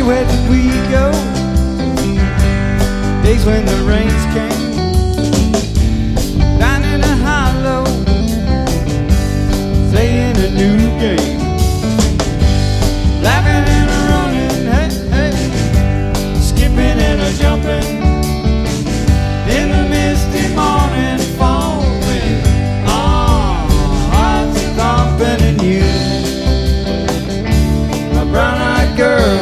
Hey, where did we go? Days when the rains came, down in a hollow, playing a new game, laughing and a running, hey, hey, skipping and a jumping, in the misty morning falling, hearts thumping and you, my brown-eyed girl.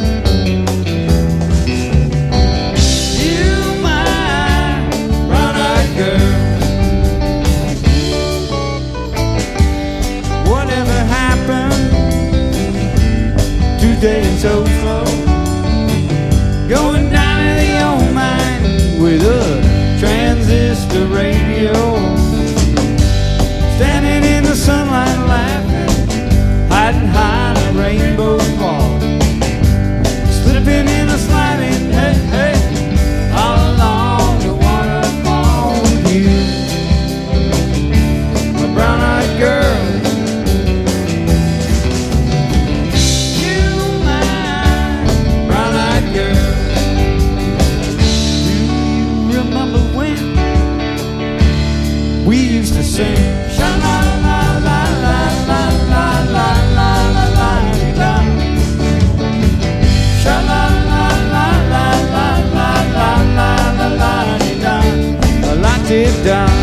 Today so slow, going down to the old mine with a transistor radio, standing in the sunlight laughing, hiding behind a rainbow ball, slipping in a sliding, hey, hey, all along the waterfall with you, my brown-eyed girl. We used to sing sha la la la la la la la la la la la, sha la la la la la la la la la la, la did die.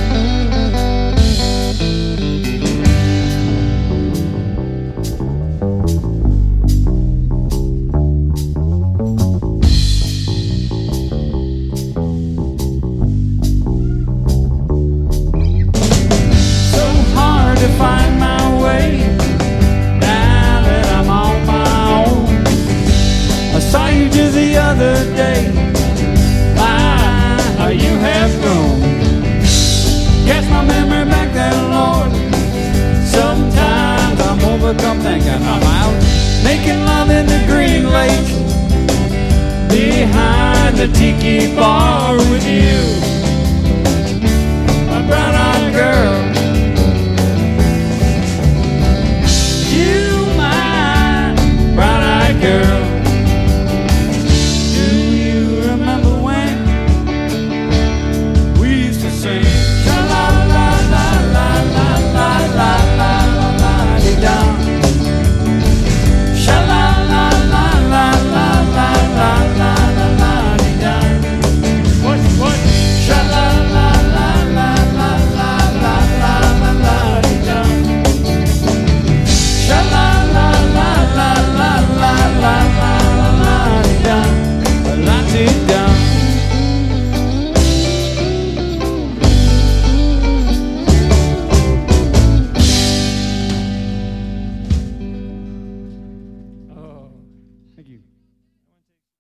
To find my way now that I'm on my own. I saw you just the other day. My, how you have grown. Cast my memory back there, Lord. Sometimes I'm overcome thinking I'm out making love in the green lake behind the tiki bar with you.